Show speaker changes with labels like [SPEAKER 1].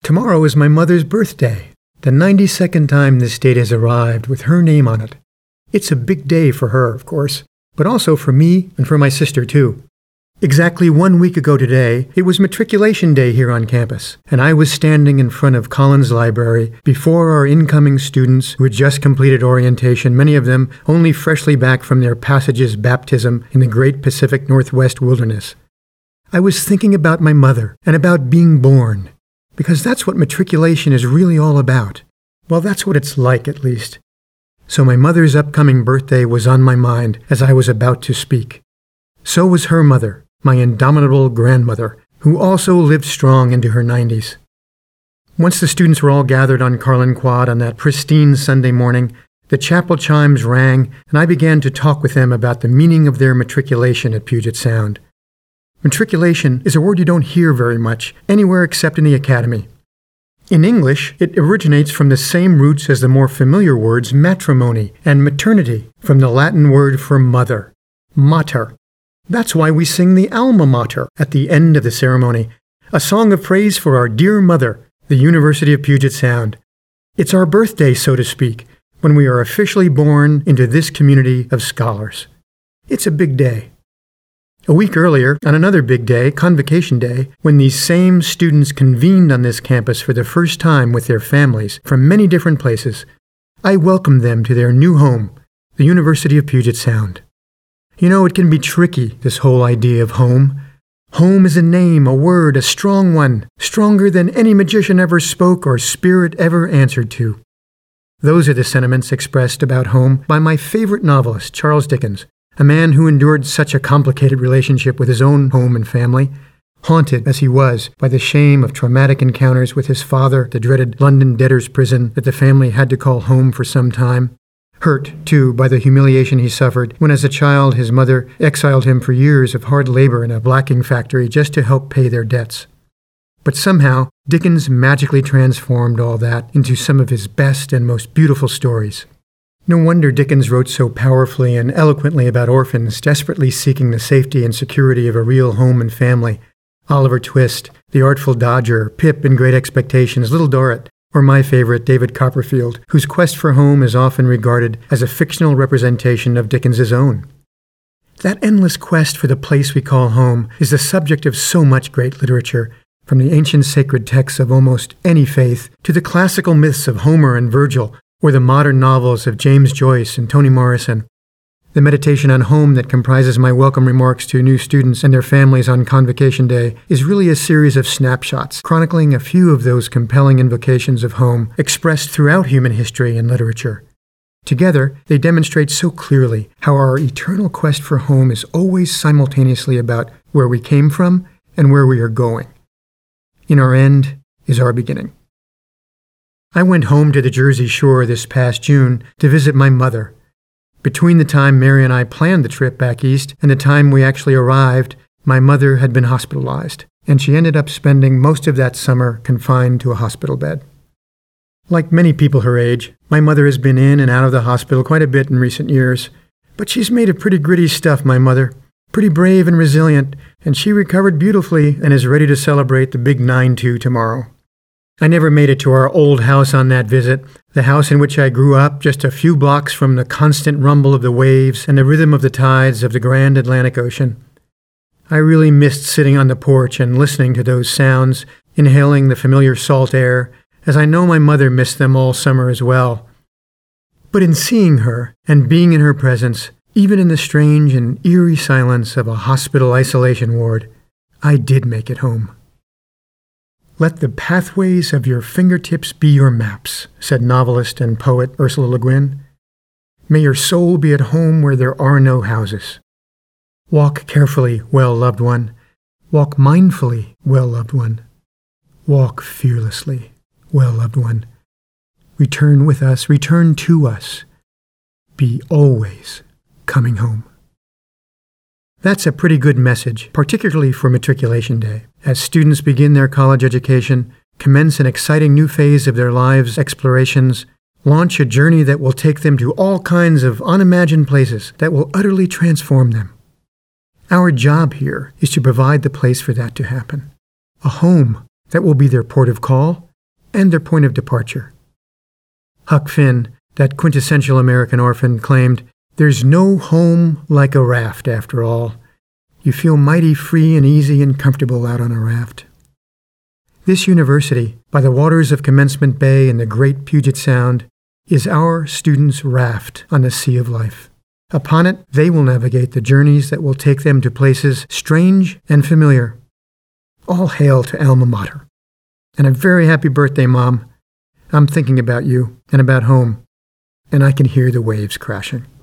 [SPEAKER 1] Tomorrow is my mother's birthday, the 92nd time this date has arrived with her name on it. It's a big day for her, of course, but also for me and for my sister, too. Exactly 1 week ago today, it was matriculation day here on campus, and I was standing in front of Collins Library before our incoming students who had just completed orientation, many of them only freshly back from their passage's baptism in the great Pacific Northwest wilderness. I was thinking about my mother and about being born, because that's what matriculation is really all about. Well, that's what it's like, at least. So my mother's upcoming birthday was on my mind as I was about to speak. So was her mother, my indomitable grandmother, who also lived strong into her 90s. Once the students were all gathered on Carlin Quad on that pristine Sunday morning, the chapel chimes rang, and I began to talk with them about the meaning of their matriculation at Puget Sound. Matriculation is a word you don't hear very much anywhere except in the academy. In English, it originates from the same roots as the more familiar words matrimony and maternity, from the Latin word for mother, mater. That's why we sing the Alma Mater at the end of the ceremony, a song of praise for our dear mother, the University of Puget Sound. It's our birthday, so to speak, when we are officially born into this community of scholars. It's a big day. A week earlier, on another big day, Convocation Day, when these same students convened on this campus for the first time with their families from many different places, I welcomed them to their new home, the University of Puget Sound. You know, it can be tricky, this whole idea of home. Home is a name, a word, a strong one, stronger than any magician ever spoke or spirit ever answered to. Those are the sentiments expressed about home by my favorite novelist, Charles Dickens, a man who endured such a complicated relationship with his own home and family, haunted as he was by the shame of traumatic encounters with his father, the dreaded London debtor's prison that the family had to call home for some time. Hurt, too, by the humiliation he suffered when as a child his mother exiled him for years of hard labor in a blacking factory just to help pay their debts. But somehow, Dickens magically transformed all that into some of his best and most beautiful stories. No wonder Dickens wrote so powerfully and eloquently about orphans desperately seeking the safety and security of a real home and family. Oliver Twist, The Artful Dodger, Pip in Great Expectations, Little Dorrit, or my favorite, David Copperfield, whose quest for home is often regarded as a fictional representation of Dickens's own. That endless quest for the place we call home is the subject of so much great literature, from the ancient sacred texts of almost any faith to the classical myths of Homer and Virgil, or the modern novels of James Joyce and Toni Morrison. The meditation on home that comprises my welcome remarks to new students and their families on Convocation Day is really a series of snapshots, chronicling a few of those compelling invocations of home expressed throughout human history and literature. Together, they demonstrate so clearly how our eternal quest for home is always simultaneously about where we came from and where we are going. In our end is our beginning. I went home to the Jersey Shore this past June to visit my mother. Between the time Mary and I planned the trip back east and the time we actually arrived, my mother had been hospitalized, and she ended up spending most of that summer confined to a hospital bed. Like many people her age, my mother has been in and out of the hospital quite a bit in recent years, but she's made of pretty gritty stuff, my mother. Pretty brave and resilient, and she recovered beautifully and is ready to celebrate the big 9-2 tomorrow. I never made it to our old house on that visit, the house in which I grew up just a few blocks from the constant rumble of the waves and the rhythm of the tides of the grand Atlantic Ocean. I really missed sitting on the porch and listening to those sounds, inhaling the familiar salt air, as I know my mother missed them all summer as well. But in seeing her and being in her presence, even in the strange and eerie silence of a hospital isolation ward, I did make it home. "Let the pathways of your fingertips be your maps," said novelist and poet Ursula Le Guin. "May your soul be at home where there are no houses. Walk carefully, well-loved one. Walk mindfully, well-loved one. Walk fearlessly, well-loved one. Return with us, return to us. Be always coming home." That's a pretty good message, particularly for Matriculation Day, as students begin their college education, commence an exciting new phase of their lives' explorations, launch a journey that will take them to all kinds of unimagined places that will utterly transform them. Our job here is to provide the place for that to happen, a home that will be their port of call and their point of departure. Huck Finn, that quintessential American orphan, claimed, "There's no home like a raft, after all. You feel mighty free and easy and comfortable out on a raft." This university, by the waters of Commencement Bay and the great Puget Sound, is our students' raft on the sea of life. Upon it, they will navigate the journeys that will take them to places strange and familiar. All hail to Alma Mater. And a very happy birthday, Mom. I'm thinking about you and about home, and I can hear the waves crashing.